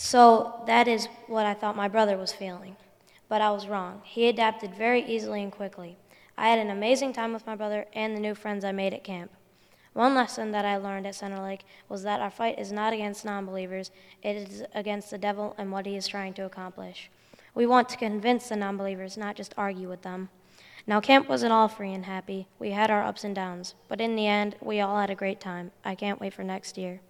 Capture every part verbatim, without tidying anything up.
So that is what I thought my brother was feeling. But I was wrong. He adapted very easily and quickly. I had an amazing time with my brother and the new friends I made at camp. One lesson that I learned at Center Lake was that our fight is not against non-believers, it is against the devil and what he is trying to accomplish. We want to convince the non-believers, not just argue with them. Now, camp wasn't all free and happy. We had our ups and downs, but in the end, we all had a great time. I can't wait for next year.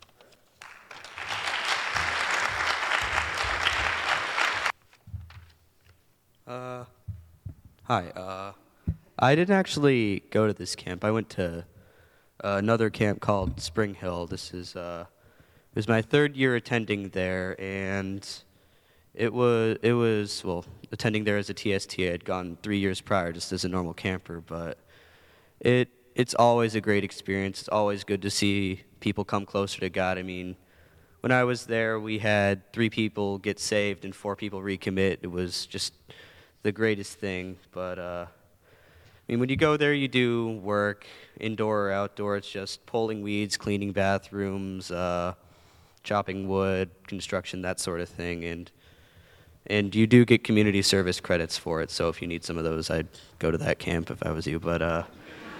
Uh, hi. Uh, I didn't actually go to this camp. I went to uh, another camp called Spring Hill. This is uh, it was my third year attending there, and it was it was well attending there as a T S T. I had gone three years prior, just as a normal camper. But it it's always a great experience. It's always good to see people come closer to God. I mean, when I was there, we had three people get saved and four people recommit. It was just the greatest thing. But uh, I mean, when you go there, you do work, indoor or outdoor. It's just pulling weeds, cleaning bathrooms, uh, chopping wood, construction, that sort of thing. And and you do get community service credits for it. So if you need some of those, I'd go to that camp if I was you. But uh,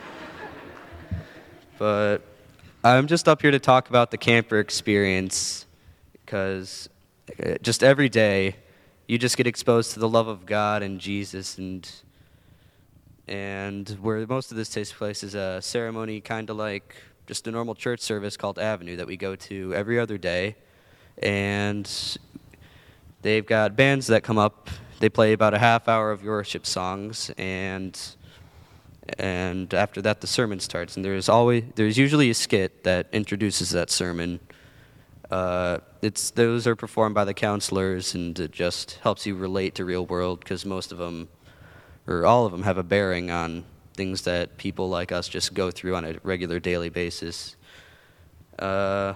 but I'm just up here to talk about the camper experience, because just every day you just get exposed to the love of God and Jesus, and and where most of this takes place is a ceremony kind of like just a normal church service called Avenue that we go to every other day. And they've got bands that come up. They play about a half hour of worship songs, and and after that the sermon starts. And there's always there's usually a skit that introduces that sermon. Uh, it's those are performed by the counselors, and it just helps you relate to real world, because most of them, or all of them, have a bearing on things that people like us just go through on a regular daily basis. Uh,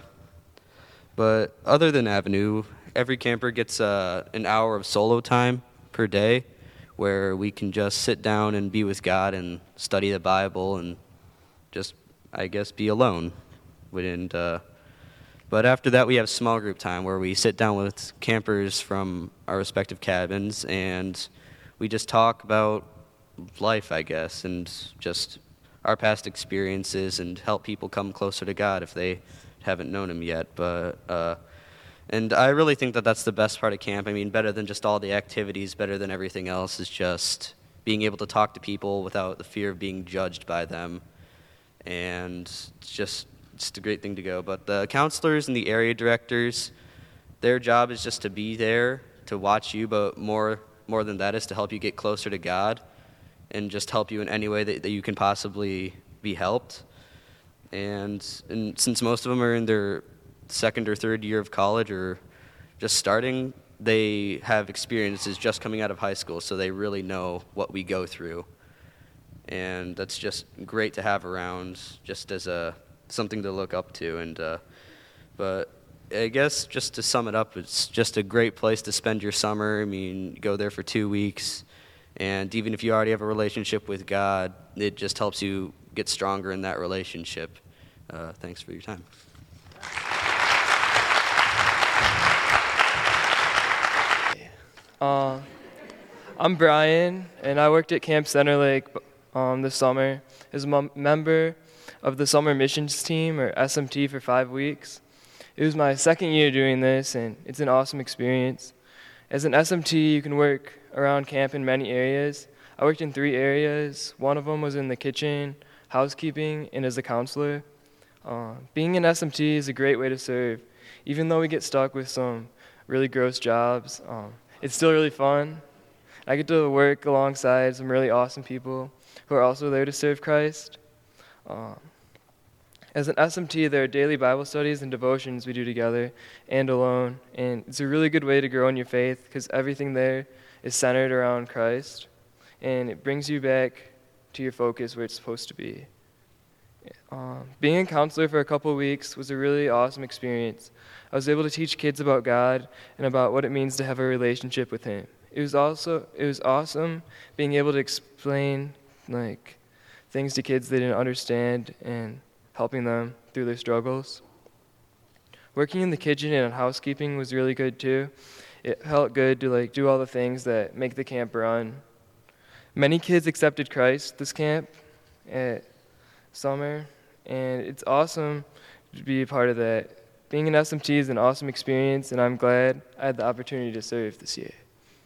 but other than Avenue, every camper gets uh, an hour of solo time per day, where we can just sit down and be with God and study the Bible and just, I guess, be alone. And uh, But after that, we have small group time where we sit down with campers from our respective cabins, and we just talk about life, I guess, and just our past experiences, and help people come closer to God if they haven't known him yet. But uh, and I really think that that's the best part of camp. I mean, better than just all the activities, better than everything else, is just being able to talk to people without the fear of being judged by them. And it's just it's a great thing to go. But the counselors and the area directors, their job is just to be there to watch you, but more more than that is to help you get closer to God, and just help you in any way that, that you can possibly be helped. And, and since most of them are in their second or third year of college, or just starting, they have experiences just coming out of high school, so they really know what we go through. And that's just great to have around, just as a something to look up to. And uh, but I guess just to sum it up, it's just a great place to spend your summer. I mean, you go there for two weeks, and even if you already have a relationship with God, it just helps you get stronger in that relationship. Uh, thanks for your time. Uh, I'm Brian, and I worked at Camp Center Lake um, this summer as a mem- member of the Summer Missions Team, or S M T, for five weeks. It was my second year doing this, and it's an awesome experience. As an S M T, you can work around camp in many areas. I worked in three areas. One of them was in the kitchen, housekeeping, and as a counselor. Uh, being an S M T is a great way to serve. Even though we get stuck with some really gross jobs, um, it's still really fun. I get to work alongside some really awesome people who are also there to serve Christ. Um, as an S M T, there are daily Bible studies and devotions we do together and alone, and it's a really good way to grow in your faith, because everything there is centered around Christ, and it brings you back to your focus where it's supposed to be. Um, being a counselor for a couple of weeks was a really awesome experience. I was able to teach kids about God and about what it means to have a relationship with Him. It was also it was awesome being able to explain like things to kids they didn't understand and helping them through their struggles. Working in the kitchen and housekeeping was really good too. It felt good to like do all the things that make the camp run. Many kids accepted Christ this camp at summer, and it's awesome to be a part of that. Being an S M T is an awesome experience, and I'm glad I had the opportunity to serve this year.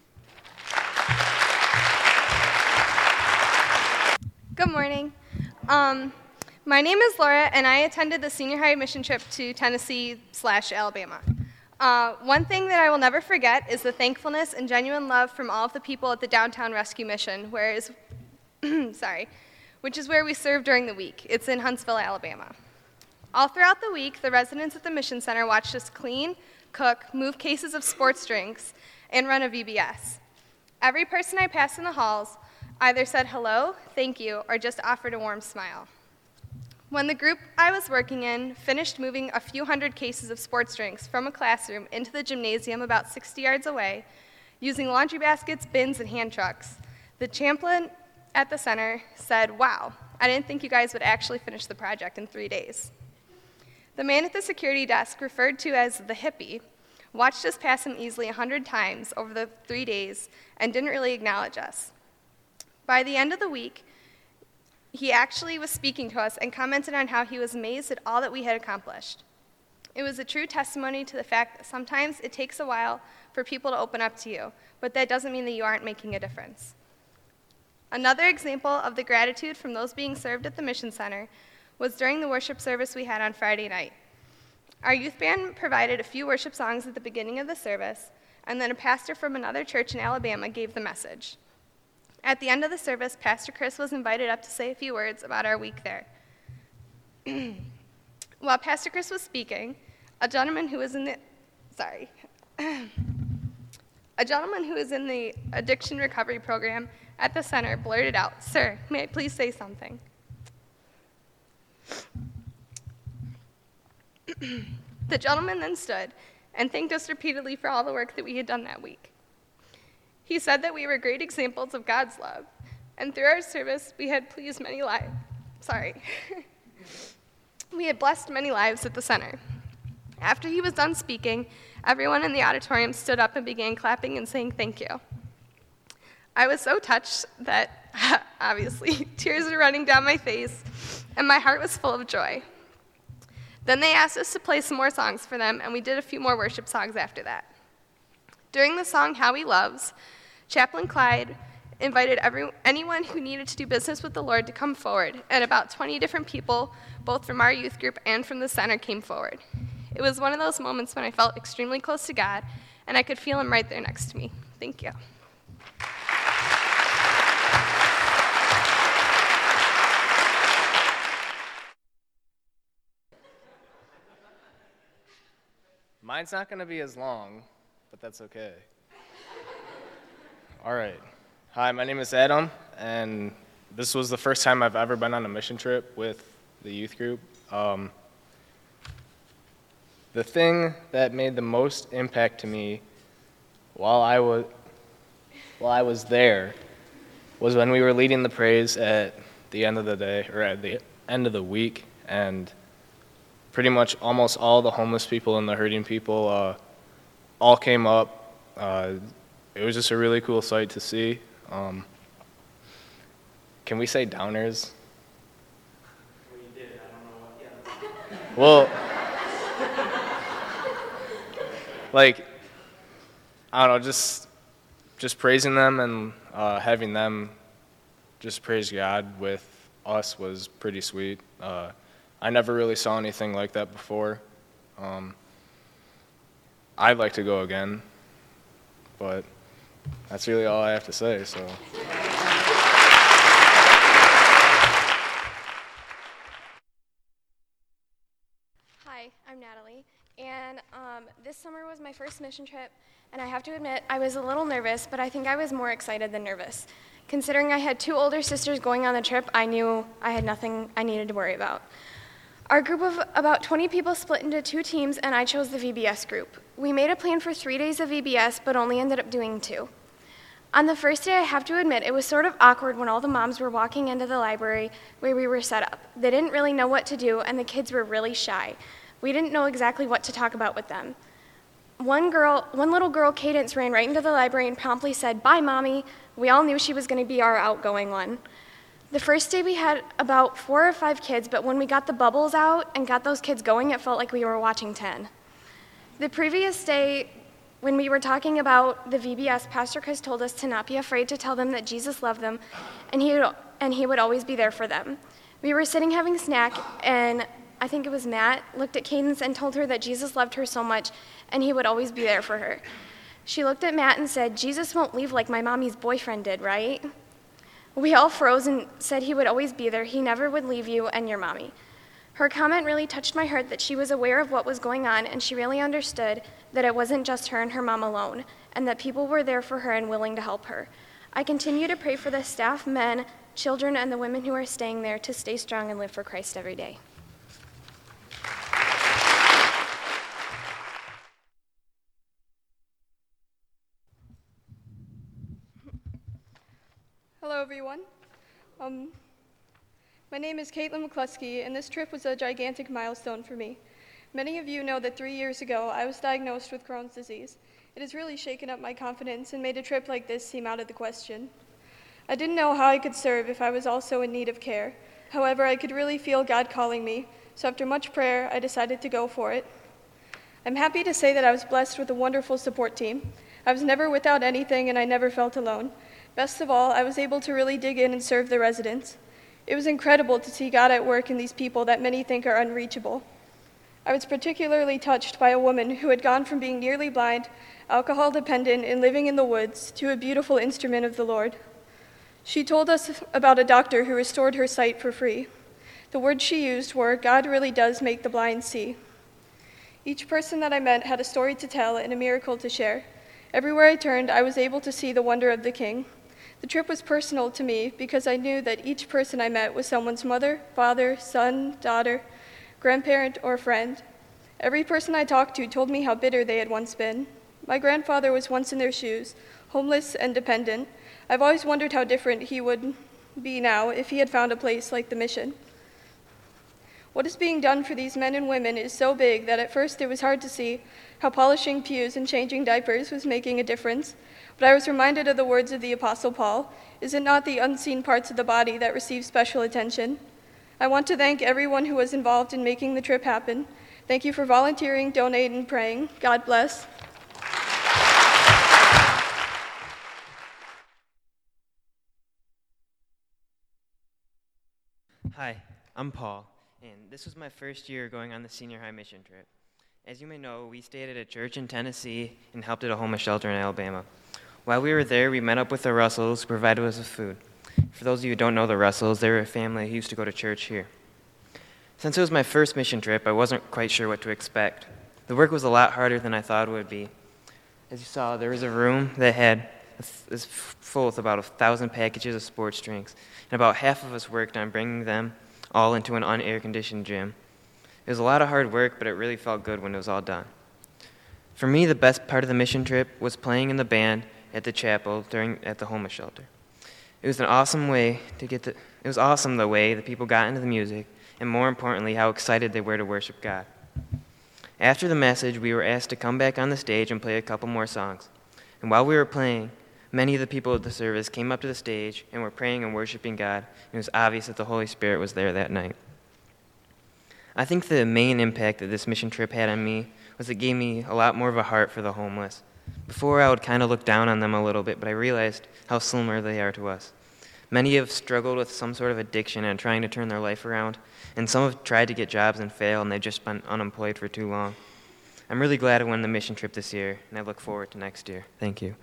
Good morning. Um, my name is Laura, and I attended the senior high mission trip to Tennessee slash Alabama. Uh, one thing that I will never forget is the thankfulness and genuine love from all of the people at the Downtown Rescue Mission, where is, sorry, which is where we serve during the week. It's in Huntsville, Alabama. All throughout the week, the residents at the Mission Center watched us clean, cook, move cases of sports drinks, and run a V B S. Every person I passed in the halls either said hello, thank you, or just offered a warm smile. When the group I was working in finished moving a few hundred cases of sports drinks from a classroom into the gymnasium about sixty yards away, using laundry baskets, bins, and hand trucks, the chaplain at the center said, "Wow, I didn't think you guys would actually finish the project in three days." The man at the security desk, referred to as the hippie, watched us pass him easily a hundred times over the three days and didn't really acknowledge us. By the end of the week, he actually was speaking to us and commented on how he was amazed at all that we had accomplished. It was a true testimony to the fact that sometimes it takes a while for people to open up to you, but that doesn't mean that you aren't making a difference. Another example of the gratitude from those being served at the Mission Center was during the worship service we had on Friday night. Our youth band provided a few worship songs at the beginning of the service, and then a pastor from another church in Alabama gave the message. At the end of the service, Pastor Chris was invited up to say a few words about our week there. While Pastor Chris was speaking, a gentleman who was in the, sorry, a gentleman who was in the addiction recovery program at the center blurted out, "Sir, may I please say something?" The gentleman then stood and thanked us repeatedly for all the work that we had done that week. He said that we were great examples of God's love, and through our service, we had pleased many lives. Sorry. We had blessed many lives at the center. After he was done speaking, everyone in the auditorium stood up and began clapping and saying thank you. I was so touched that, obviously, tears were running down my face, and my heart was full of joy. Then they asked us to play some more songs for them, and we did a few more worship songs after that. During the song How He Loves, Chaplain Clyde invited every, anyone who needed to do business with the Lord to come forward, and about twenty different people, both from our youth group and from the center, came forward. It was one of those moments when I felt extremely close to God, and I could feel him right there next to me. Thank you. Mine's not going to be as long, but that's okay. All right. Hi, my name is Adam, and this was the first time I've ever been on a mission trip with the youth group. Um, the thing that made the most impact to me while I was while I was there was when we were leading the praise at the end of the day, or at the end of the week, and pretty much almost all the homeless people and the hurting people uh, all came up. Uh, it was just a really cool sight to see. Um, can we say downers? Well, you did. I don't know what, yeah. Well, like, I don't know, just just praising them and uh, having them just praise God with us was pretty sweet. Uh, I never really saw anything like that before. Um, I'd like to go again, but that's really all I have to say, so. Hi, I'm Natalie, and um, this summer was my first mission trip, and I have to admit I was a little nervous, but I think I was more excited than nervous. Considering I had two older sisters going on the trip, I knew I had nothing I needed to worry about. Our group of about twenty people split into two teams, and I chose the V B S group. We made a plan for three days of V B S, but only ended up doing two. On the first day, I have to admit, it was sort of awkward when all the moms were walking into the library where we were set up. They didn't really know what to do, and the kids were really shy. We didn't know exactly what to talk about with them. One girl, one little girl, Cadence, ran right into the library and promptly said, "Bye, Mommy." We all knew she was going to be our outgoing one. The first day we had about four or five kids, but when we got the bubbles out and got those kids going, it felt like we were watching ten. The previous day, when we were talking about the V B S, Pastor Chris told us to not be afraid to tell them that Jesus loved them, and he would, and he would always be there for them. We were sitting having a snack, and I think it was Matt, looked at Cadence and told her that Jesus loved her so much and he would always be there for her. She looked at Matt and said, "Jesus won't leave like my mommy's boyfriend did, right?" We all froze and said he would always be there. He never would leave you and your mommy. Her comment really touched my heart that she was aware of what was going on and she really understood that it wasn't just her and her mom alone and that people were there for her and willing to help her. I continue to pray for the staff, men, children, and the women who are staying there to stay strong and live for Christ every day. Hello, everyone. Um, my name is Caitlin McCluskey, and this trip was a gigantic milestone for me. Many of you know that three years ago, I was diagnosed with Crohn's disease. It has really shaken up my confidence and made a trip like this seem out of the question. I didn't know how I could serve if I was also in need of care. However, I could really feel God calling me, so after much prayer, I decided to go for it. I'm happy to say that I was blessed with a wonderful support team. I was never without anything, and I never felt alone. Best of all, I was able to really dig in and serve the residents. It was incredible to see God at work in these people that many think are unreachable. I was particularly touched by a woman who had gone from being nearly blind, alcohol dependent, and living in the woods to a beautiful instrument of the Lord. She told us about a doctor who restored her sight for free. The words she used were, "God really does make the blind see." Each person that I met had a story to tell and a miracle to share. Everywhere I turned, I was able to see the wonder of the King. The trip was personal to me because I knew that each person I met was someone's mother, father, son, daughter, grandparent, or friend. Every person I talked to told me how bitter they had once been. My grandfather was once in their shoes, homeless and dependent. I've always wondered how different he would be now if he had found a place like the mission. What is being done for these men and women is so big that at first it was hard to see how polishing pews and changing diapers was making a difference. But I was reminded of the words of the Apostle Paul, "Is it not the unseen parts of the body that receive special attention?" I want to thank everyone who was involved in making the trip happen. Thank you for volunteering, donating, and praying. God bless. Hi, I'm Paul, and this was my first year going on the senior high mission trip. As you may know, we stayed at a church in Tennessee and helped at a homeless shelter in Alabama. While we were there, we met up with the Russells, who provided us with food. For those of you who don't know the Russells, they were a family who used to go to church here. Since it was my first mission trip, I wasn't quite sure what to expect. The work was a lot harder than I thought it would be. As you saw, there was a room that had is full with about a thousand packages of sports drinks, and about half of us worked on bringing them all into an un-air-conditioned gym. It was a lot of hard work, but it really felt good when it was all done. For me, the best part of the mission trip was playing in the band at the chapel during at the homeless shelter. It was an awesome way to get the, it was awesome the way the people got into the music, and more importantly, how excited they were to worship God. After the message, we were asked to come back on the stage and play a couple more songs. And while we were playing, many of the people at the service came up to the stage and were praying and worshiping God, and it was obvious that the Holy Spirit was there that night. I think the main impact that this mission trip had on me was it gave me a lot more of a heart for the homeless. Before, I would kind of look down on them a little bit, but I realized how similar they are to us. Many have struggled with some sort of addiction and trying to turn their life around, and some have tried to get jobs and fail, and they've just been unemployed for too long. I'm really glad I won the mission trip this year, and I look forward to next year. Thank you.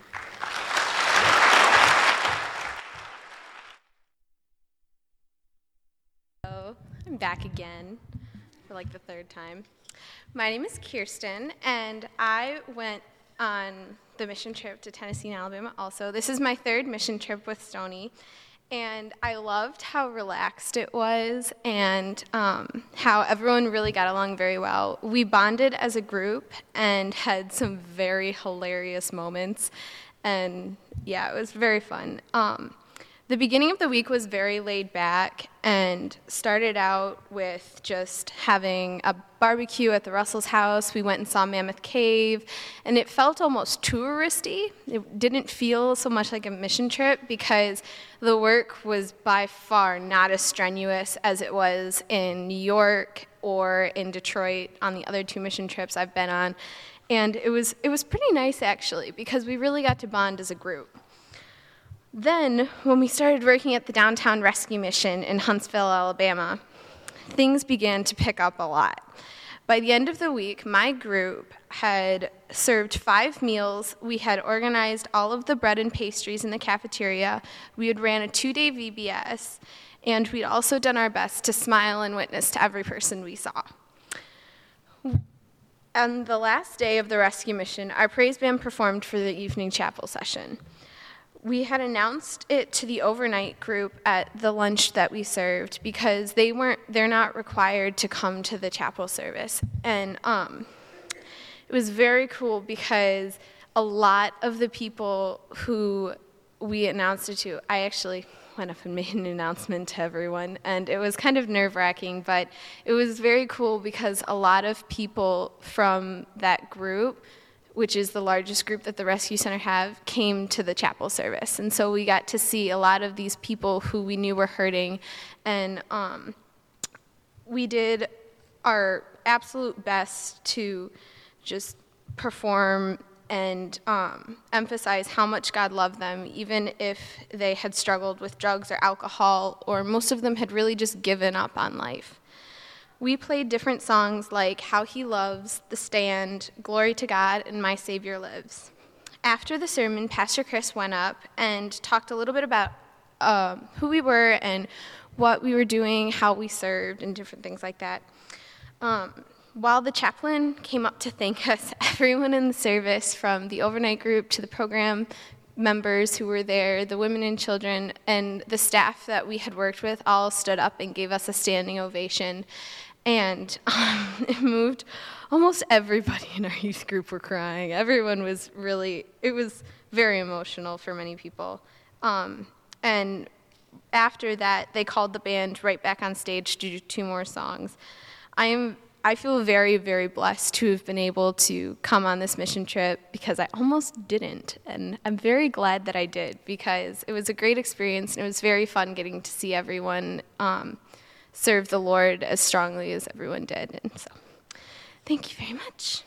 Hello, I'm back again for like the third time. My name is Kirsten, and I went on the mission trip to Tennessee and Alabama also. This is my third mission trip with Stony, and I loved how relaxed it was and um, how everyone really got along very well. We bonded as a group and had some very hilarious moments, and yeah, it was very fun. Um, The beginning of the week was very laid back and started out with just having a barbecue at the Russell's house. We went and saw Mammoth Cave, and it felt almost touristy. It didn't feel so much like a mission trip because the work was by far not as strenuous as it was in New York or in Detroit on the other two mission trips I've been on. And it was it was pretty nice, actually, because we really got to bond as a group. Then, when we started working at the Downtown Rescue Mission in Huntsville, Alabama, things began to pick up a lot. By the end of the week, my group had served five meals. We had organized all of the bread and pastries in the cafeteria. We had ran a two-day V B S, and we'd also done our best to smile and witness to every person we saw. On the last day of the rescue mission, our praise band performed for the evening chapel session. We had announced it to the overnight group at the lunch that we served because they weren't, they're not required to come to the chapel service. And um, it was very cool because a lot of the people who we announced it to, I actually went up and made an announcement to everyone, and it was kind of nerve-wracking, but it was very cool because a lot of people from that group, which is the largest group that the Rescue Center have, came to the chapel service. And so we got to see a lot of these people who we knew were hurting, and um, we did our absolute best to just perform and um, emphasize how much God loved them, even if they had struggled with drugs or alcohol, or most of them had really just given up on life. We played different songs like How He Loves, The Stand, Glory to God, and My Savior Lives. After the sermon, Pastor Chris went up and talked a little bit about um, who we were and what we were doing, how we served, and different things like that. Um, while the chaplain came up to thank us, everyone in the service, from the overnight group to the program members who were there, the women and children, and the staff that we had worked with, all stood up and gave us a standing ovation. And um, it moved. Almost everybody in our youth group were crying. Everyone was really, it was very emotional for many people. Um, and after that, they called the band right back on stage to do two more songs. I am, I feel very, very blessed to have been able to come on this mission trip because I almost didn't. And I'm very glad that I did because it was a great experience and it was very fun getting to see everyone um, serve the Lord as strongly as everyone did. And so, thank you very much.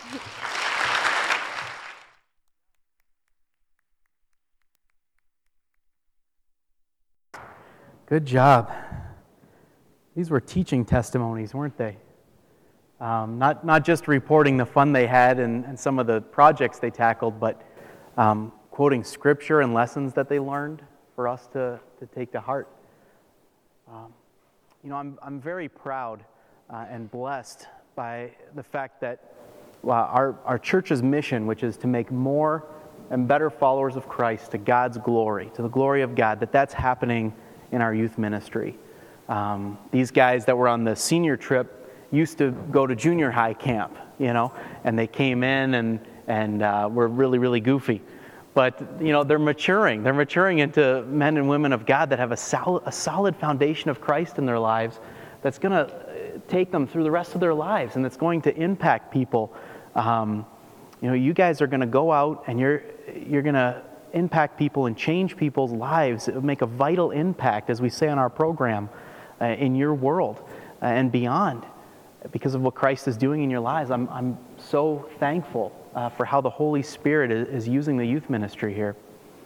Good job. These were teaching testimonies, weren't they? Um, not not just reporting the fun they had and, and some of the projects they tackled, but um, quoting scripture and lessons that they learned for us to, to take to heart. Um, you know, I'm I'm very proud uh, and blessed by the fact that uh, our our church's mission, which is to make more and better followers of Christ to God's glory, to the glory of God, that that's happening in our youth ministry. Um, these guys that were on the senior trip used to go to junior high camp, you know, and they came in and and uh, were really, really goofy. But, you know, they're maturing. They're maturing into men and women of God that have a solid, a solid foundation of Christ in their lives that's going to take them through the rest of their lives and that's going to impact people. Um, you know, you guys are going to go out and you're you're going to impact people and change people's lives. It will make a vital impact, as we say on our program, uh, in your world uh, and beyond, because of what Christ is doing in your lives. I'm I'm so thankful uh, for how the Holy Spirit is, is using the youth ministry here.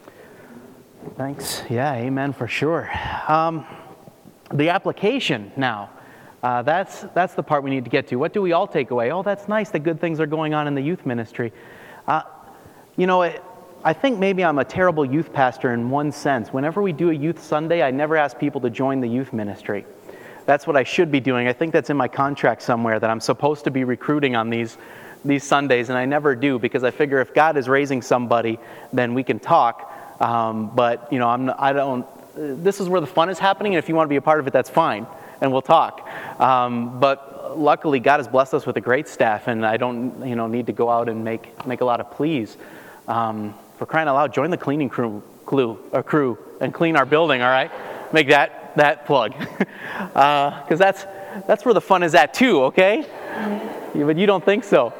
Thanks. Yeah, amen for sure. Um, the application now. Uh, that's that's the part we need to get to. What do we all take away? Oh, that's nice that good things are going on in the youth ministry. Uh, you know, it, I think maybe I'm a terrible youth pastor in one sense. Whenever we do a youth Sunday, I never ask people to join the youth ministry. That's what I should be doing. I think that's in my contract somewhere, that I'm supposed to be recruiting on these these Sundays, and I never do, because I figure if God is raising somebody, then we can talk. Um, but you know, I'm I don't. This is where the fun is happening, and if you want to be a part of it, that's fine, and we'll talk. Um, but luckily, God has blessed us with a great staff, and I don't you know need to go out and make make a lot of pleas. Um, For crying out loud, join the cleaning crew, crew, or crew and clean our building, all right? Make that that plug. Because uh, that's, that's where the fun is at too, okay? Yeah, but you don't think so.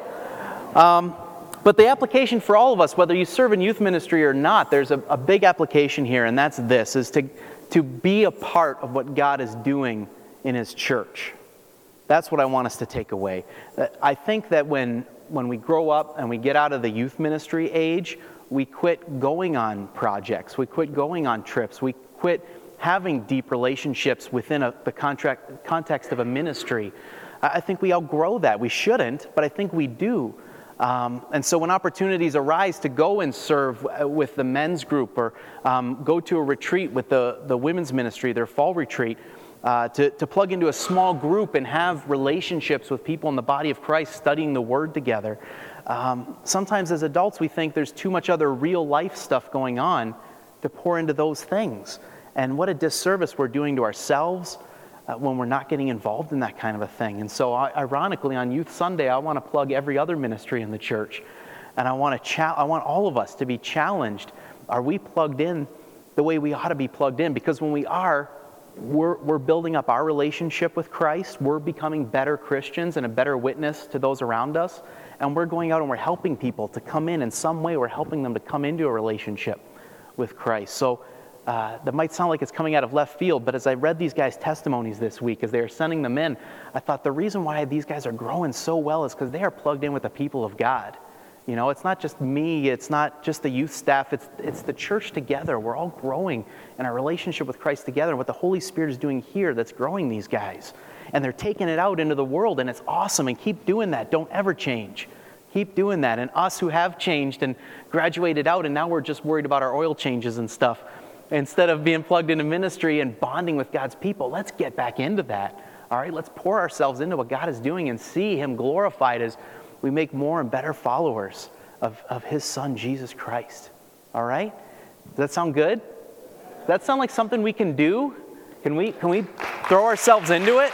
Um, but the application for all of us, whether you serve in youth ministry or not, there's a, a big application here, and that's this, is to, to be a part of what God is doing in His church. That's what I want us to take away. I think that when, when we grow up and we get out of the youth ministry age, we quit going on projects, we quit going on trips, we quit having deep relationships within a, the contract, context of a ministry. I think we outgrow that. We shouldn't, but I think we do. Um, and so when opportunities arise to go and serve with the men's group or um, go to a retreat with the, the women's ministry, their fall retreat, uh, to, to plug into a small group and have relationships with people in the body of Christ studying the Word together. Um, sometimes as adults we think there's too much other real life stuff going on to pour into those things. And what a disservice we're doing to ourselves uh, when we're not getting involved in that kind of a thing. And so I, ironically, on Youth Sunday, I want to plug every other ministry in the church. And I want, to cha- I want all of us to be challenged. Are we plugged in the way we ought to be plugged in? Because when we are, we're, we're building up our relationship with Christ. We're becoming better Christians and a better witness to those around us. And we're going out and we're helping people to come in in some way. We're helping them to come into a relationship with Christ. So Uh, that might sound like it's coming out of left field, but as I read these guys' testimonies this week, as they were sending them in, I thought the reason why these guys are growing so well is because they are plugged in with the people of God. You know, it's not just me, it's not just the youth staff, it's it's the church together. We're all growing in our relationship with Christ together, and what the Holy Spirit is doing here that's growing these guys. And they're taking it out into the world, and it's awesome, and keep doing that. Don't ever change. Keep doing that. And us who have changed and graduated out, and now we're just worried about our oil changes and stuff, instead of being plugged into ministry and bonding with God's people, let's get back into that. All right, let's pour ourselves into what God is doing and see Him glorified as we make more and better followers of, of His Son, Jesus Christ. All right? Does that sound good? Does that sound like something we can do? Can we, can we throw ourselves into it?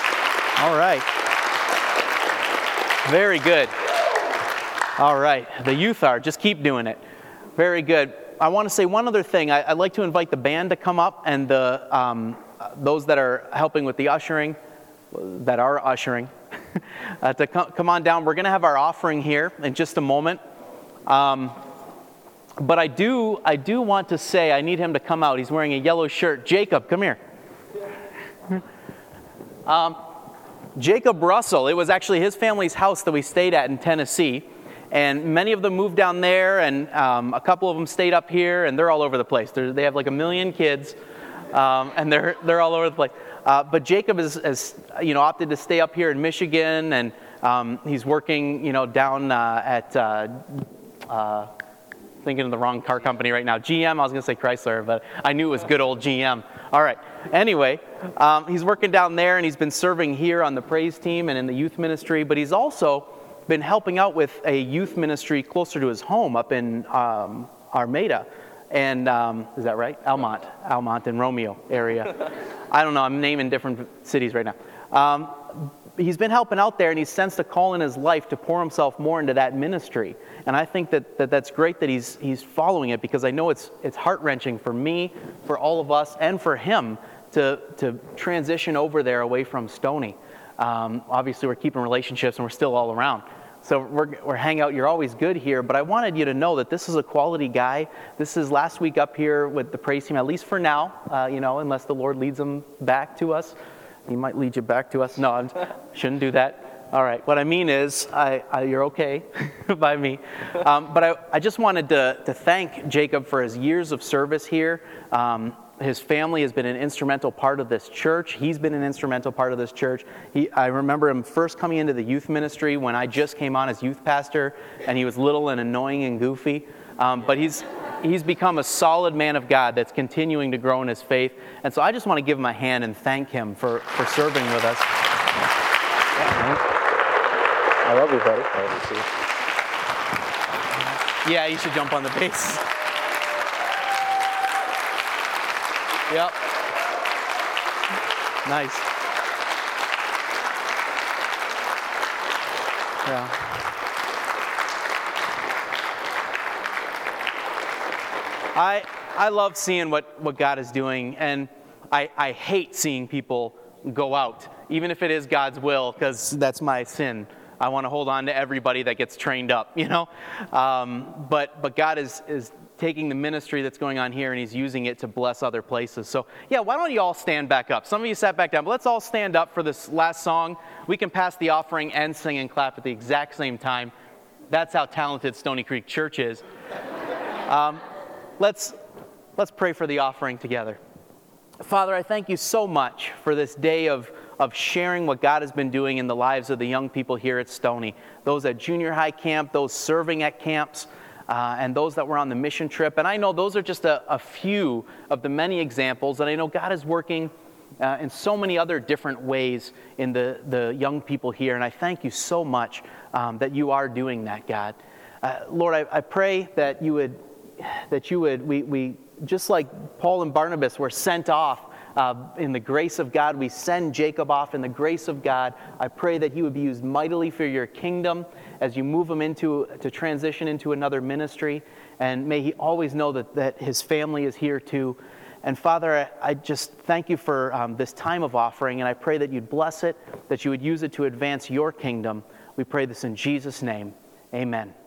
All right. Very good. All right. The youth are. Just keep doing it. Very good. I want to say one other thing. I, I'd like to invite the band to come up, and the um, those that are helping with the ushering, that are ushering, uh, to come, come on down. We're going to have our offering here in just a moment. Um, but I do, I do want to say, I need him to come out. He's wearing a yellow shirt. Jacob, come here. Um, Jacob Russell. It was actually his family's house that we stayed at in Tennessee. And many of them moved down there, and um, a couple of them stayed up here, and they're all over the place. They're, they have like a million kids, um, and they're they're all over the place. Uh, but Jacob has, has, you know, opted to stay up here in Michigan, and um, he's working, you know, down uh, at, uh, uh, thinking of the wrong car company right now, G M. I was going to say Chrysler, but I knew it was good old G M. All right. Anyway, um, he's working down there, and he's been serving here on the praise team and in the youth ministry, but he's also been helping out with a youth ministry closer to his home up in um, Armada. And um, is that right? Almont. Almont and Romeo area. I don't know. I'm naming different cities right now. Um, he's been helping out there, and he's sensed a call in his life to pour himself more into that ministry. And I think that, that that's great that he's he's following it, because I know it's it's heart-wrenching for me, for all of us, and for him to, to transition over there away from Stony. Um, obviously, we're keeping relationships, and we're still all around. So we're, we're hanging out. You're always good here, but I wanted you to know that this is a quality guy. This is last week up here with the praise team, at least for now, uh, you know, unless the Lord leads him back to us. He might lead you back to us. No, I shouldn't do that. All right. What I mean is, I, I, you're okay by me. Um, but I, I just wanted to, to thank Jacob for his years of service here. Um, His family has been an instrumental part of this church. He's been an instrumental part of this church. He, I remember him first coming into the youth ministry when I just came on as youth pastor, and he was little and annoying and goofy. Um, but he's he's become a solid man of God that's continuing to grow in his faith. And so I just want to give him a hand and thank him for, for serving with us. I love you, buddy. I love you too. Yeah, you should jump on the bass. Yep. Nice. Yeah. I, I love seeing what, what God is doing, and I, I hate seeing people go out, even if it is God's will, because that's my sin. I want to hold on to everybody that gets trained up, you know? Um, but but God is, is taking the ministry that's going on here, and he's using it to bless other places. So, yeah, why don't you all stand back up? Some of you sat back down, but let's all stand up for this last song. We can pass the offering and sing and clap at the exact same time. That's how talented Stony Creek Church is. Um, let's, let's pray for the offering together. Father, I thank you so much for this day of of sharing what God has been doing in the lives of the young people here at Stony, those at junior high camp, those serving at camps, uh, and those that were on the mission trip. And I know those are just a, a few of the many examples, and I know God is working uh, in so many other different ways in the, the young people here, and I thank you so much um, that you are doing that, God. Uh, Lord, I, I pray that you would, that you would, we, we, just like Paul and Barnabas were sent off, Uh, in the grace of God, we send Jacob off in the grace of God. I pray that he would be used mightily for your kingdom as you move him into to transition into another ministry. And may he always know that, that his family is here too. And Father, I, I just thank you for um, this time of offering, and I pray that you'd bless it, that you would use it to advance your kingdom. We pray this in Jesus' name. Amen.